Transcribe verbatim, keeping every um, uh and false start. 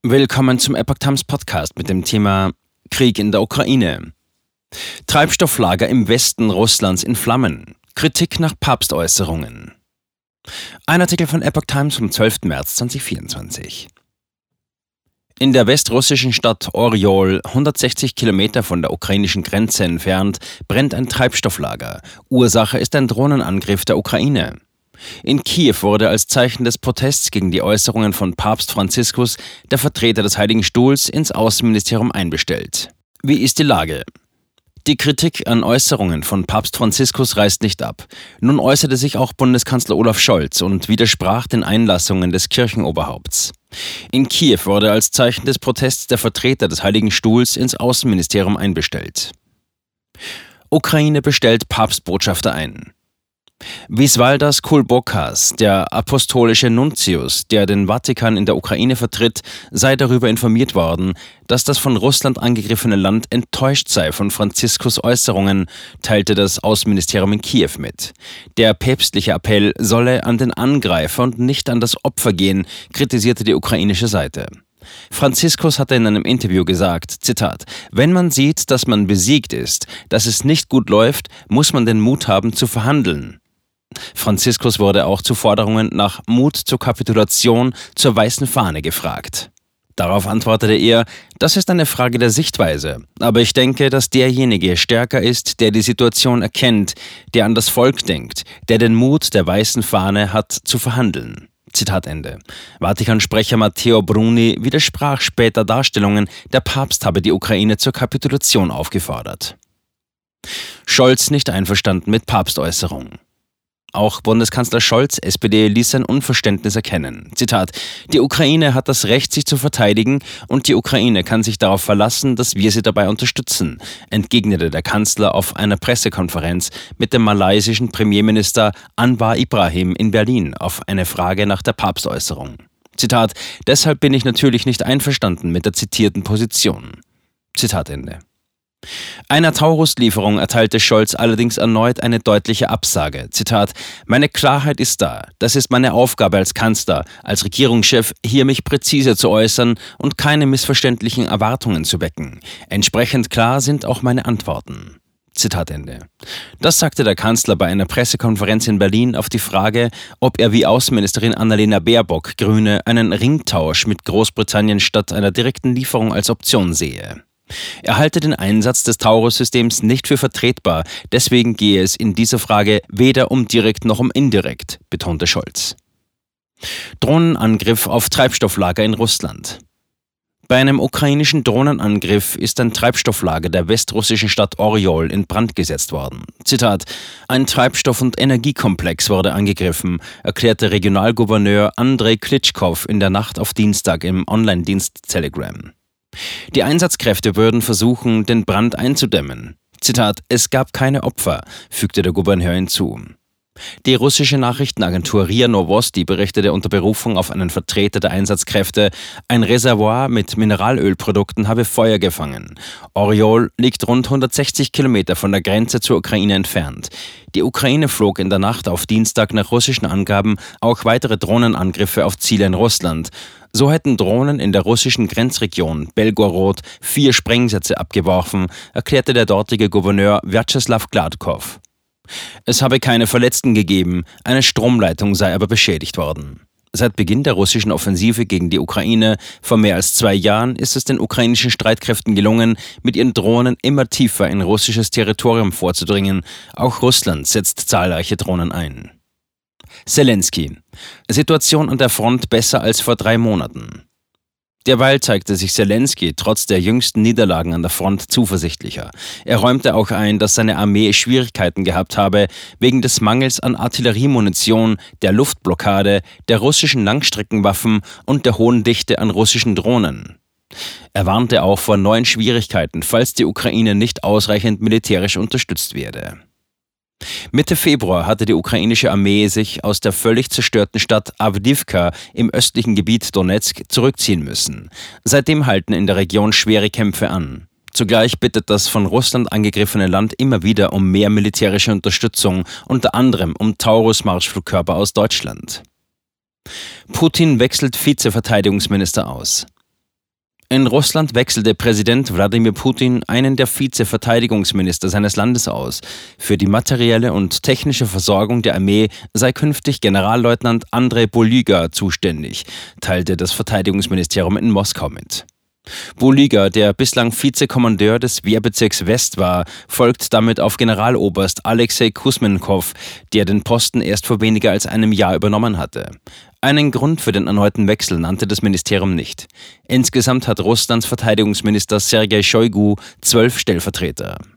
Willkommen zum Epoch Times Podcast mit dem Thema Krieg in der Ukraine. Treibstofflager im Westen Russlands in Flammen. Kritik nach Papstäußerungen. Ein Artikel von Epoch Times vom zwölften März zweitausendvierundzwanzig. In der westrussischen Stadt Oriol, hundertsechzig Kilometer von der ukrainischen Grenze entfernt, brennt ein Treibstofflager. Ursache ist ein Drohnenangriff der Ukraine. In Kiew wurde als Zeichen des Protests gegen die Äußerungen von Papst Franziskus der Vertreter des Heiligen Stuhls ins Außenministerium einbestellt. Wie ist die Lage? Die Kritik an Äußerungen von Papst Franziskus reißt nicht ab. Nun äußerte sich auch Bundeskanzler Olaf Scholz und widersprach den Einlassungen des Kirchenoberhaupts. In Kiew wurde als Zeichen des Protests der Vertreter des Heiligen Stuhls ins Außenministerium einbestellt. Ukraine bestellt Papstbotschafter ein. Wisvaldas Kulbokas, der apostolische Nuntius, der den Vatikan in der Ukraine vertritt, sei darüber informiert worden, dass das von Russland angegriffene Land enttäuscht sei von Franziskus Äußerungen, teilte das Außenministerium in Kiew mit. Der päpstliche Appell solle an den Angreifer und nicht an das Opfer gehen, kritisierte die ukrainische Seite. Franziskus hatte in einem Interview gesagt, Zitat, wenn man sieht, dass man besiegt ist, dass es nicht gut läuft, muss man den Mut haben zu verhandeln. Franziskus wurde auch zu Forderungen nach Mut zur Kapitulation zur weißen Fahne gefragt. Darauf antwortete er, das ist eine Frage der Sichtweise, aber ich denke, dass derjenige stärker ist, der die Situation erkennt, der an das Volk denkt, der den Mut der weißen Fahne hat, zu verhandeln. Zitat Ende. Vatikansprecher Matteo Bruni widersprach später Darstellungen, der Papst habe die Ukraine zur Kapitulation aufgefordert. Scholz nicht einverstanden mit Papstäußerung. Auch Bundeskanzler Scholz, S P D, ließ sein Unverständnis erkennen. Zitat: Die Ukraine hat das Recht, sich zu verteidigen, und die Ukraine kann sich darauf verlassen, dass wir sie dabei unterstützen, entgegnete der Kanzler auf einer Pressekonferenz mit dem malaysischen Premierminister Anwar Ibrahim in Berlin auf eine Frage nach der Papstäußerung. Zitat: Deshalb bin ich natürlich nicht einverstanden mit der zitierten Position. Zitat Ende. Einer Taurus-Lieferung erteilte Scholz allerdings erneut eine deutliche Absage. Zitat: Meine Klarheit ist da. Das ist meine Aufgabe als Kanzler, als Regierungschef, hier mich präzise zu äußern und keine missverständlichen Erwartungen zu wecken. Entsprechend klar sind auch meine Antworten. Zitat Ende. Das sagte der Kanzler bei einer Pressekonferenz in Berlin auf die Frage, ob er wie Außenministerin Annalena Baerbock, Grüne, einen Ringtausch mit Großbritannien statt einer direkten Lieferung als Option sehe. Er halte den Einsatz des Taurus-Systems nicht für vertretbar, deswegen gehe es in dieser Frage weder um direkt noch um indirekt, betonte Scholz. Drohnenangriff auf Treibstofflager in Russland. Bei einem ukrainischen Drohnenangriff ist ein Treibstofflager der westrussischen Stadt Oriol in Brand gesetzt worden. Zitat: Ein Treibstoff- und Energiekomplex wurde angegriffen, erklärte Regionalgouverneur Andrei Klitschkow in der Nacht auf Dienstag im Online-Dienst Telegram. Die Einsatzkräfte würden versuchen, den Brand einzudämmen. Zitat: Es gab keine Opfer, fügte der Gouverneur hinzu. Die russische Nachrichtenagentur R I A Novosti berichtete unter Berufung auf einen Vertreter der Einsatzkräfte, ein Reservoir mit Mineralölprodukten habe Feuer gefangen. Oriol liegt rund hundertsechzig Kilometer von der Grenze zur Ukraine entfernt. Die Ukraine flog in der Nacht auf Dienstag nach russischen Angaben auch weitere Drohnenangriffe auf Ziele in Russland. So hätten Drohnen in der russischen Grenzregion Belgorod vier Sprengsätze abgeworfen, erklärte der dortige Gouverneur Vyacheslav Gladkov. Es habe keine Verletzten gegeben, eine Stromleitung sei aber beschädigt worden. Seit Beginn der russischen Offensive gegen die Ukraine vor mehr als zwei Jahren ist es den ukrainischen Streitkräften gelungen, mit ihren Drohnen immer tiefer in russisches Territorium vorzudringen. Auch Russland setzt zahlreiche Drohnen ein. Selenskyj. Situation an der Front besser als vor drei Monaten. Derweil zeigte sich Selenskyj trotz der jüngsten Niederlagen an der Front zuversichtlicher. Er räumte auch ein, dass seine Armee Schwierigkeiten gehabt habe, wegen des Mangels an Artilleriemunition, der Luftblockade, der russischen Langstreckenwaffen und der hohen Dichte an russischen Drohnen. Er warnte auch vor neuen Schwierigkeiten, falls die Ukraine nicht ausreichend militärisch unterstützt werde. Mitte Februar hatte die ukrainische Armee sich aus der völlig zerstörten Stadt Awdijiwka im östlichen Gebiet Donezk zurückziehen müssen. Seitdem halten in der Region schwere Kämpfe an. Zugleich bittet das von Russland angegriffene Land immer wieder um mehr militärische Unterstützung, unter anderem um Taurus-Marschflugkörper aus Deutschland. Putin wechselt Vizeverteidigungsminister aus. In Russland wechselte Präsident Wladimir Putin einen der Vize-Verteidigungsminister seines Landes aus. Für die materielle und technische Versorgung der Armee sei künftig Generalleutnant Andrei Bulyga zuständig, teilte das Verteidigungsministerium in Moskau mit. Bulyga, der bislang Vizekommandeur des Wehrbezirks West war, folgt damit auf Generaloberst Alexei Kusmenkow, der den Posten erst vor weniger als einem Jahr übernommen hatte. Einen Grund für den erneuten Wechsel nannte das Ministerium nicht. Insgesamt hat Russlands Verteidigungsminister Sergei Shoigu zwölf Stellvertreter.